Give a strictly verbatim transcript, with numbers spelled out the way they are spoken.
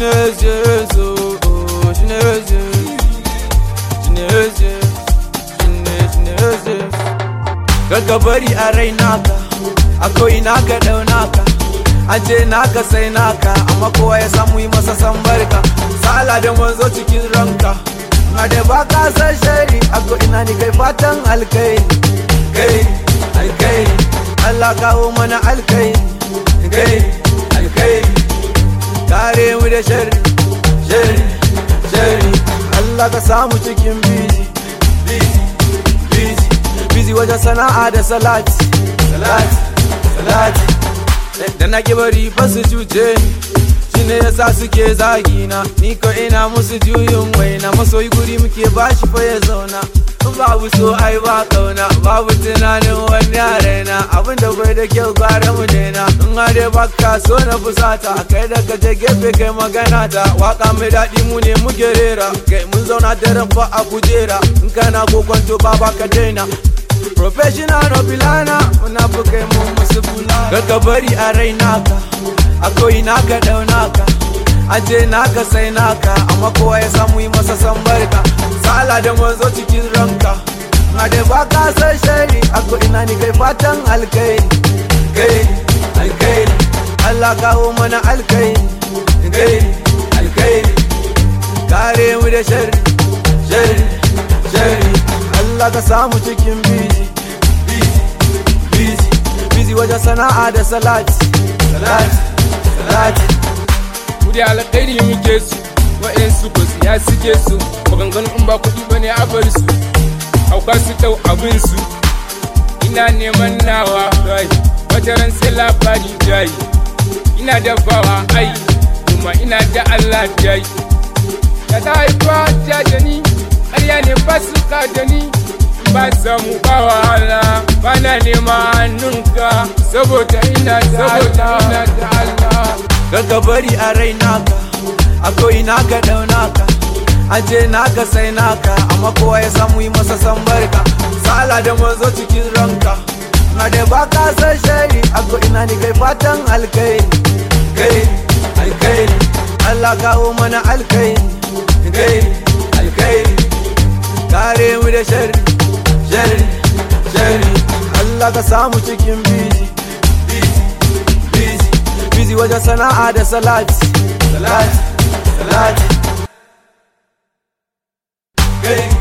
Chinese, oh, oh, Chinese, Chinese, Chinese, Chinese. Kaka bari a rai naka, akwai naka dau naka, an ce naka sai naka, amma kowa ya samu yi masa san barka. Sala da manzo cikin ranka, na da baka san shari, akwai ina ni kai fatan alkairi, kai alkairi, Allah kawo mana alkairi, kai alkairi, kare mu da shari, shari, shari. Allah ka samu cikin busy, busy, busy, busy wajen sana'a da salati, salati, salati. Da na ki bari fa su cuce ni, shine yasa suke zagina, ni ko ina musu juyin waina, masoyi guri muke bashi fa ya zauna. Babu so ai ba kauna, babu tunanin wani arena, abinda bai da kyau gwara mu daina. In hade baka so na fusata, kai da kaje gefe kai magana ta, waka mai daɗi mu ne muke rera, kai mun zauna daren fa a kujera, in kana kokonto baba ka daina. Professional no bilana, muna bukai mun musu bulana. Kaka bari a rai naka, akwai naka dau naka, an ce naka sai naka, amma kowa ya samu yi masa san barka. Sala da manzo cikin ranka, na da baka san shari, akwai ina ni kai fatan alkairi, kai alkairi, Allah kawo mana alkairi, kai alkairi, kare mu da shari, shari, shari. Allah ka samu cikin busy, busy, busy, busy wajen sana'a da salati, salati, salati. Mu da alkairi muke su, wa'yansu ko siya suke su, maganganu in ba kuɗi bane a bar su, hauka su dau abin su. Ina neman nawa gai, wata ran sai labari jayi, ina dafawa ai, kuma ina da Allah jayi. Da ta haifa ta da ni, ƙarya ne ba su ka da ni, ba samu ba wahala, ba na nema hannunka, saboda ina da Allah. Kaka bari a rai naka, akwai naka dau naka, an ce naka sai naka, amma kowa ya samu yi masa san barka. Sala da manzo cikin ranka, na da baka san shari, akwai ina ni kai fatan alkairi, kai alkairi, Allah kawo mana alkairi, kai alkairi, kare mu da shari, shari, shari. Allah ka samu cikin busy, busy, busy, busy wajen sana'a da salati, salati, salati. Hey.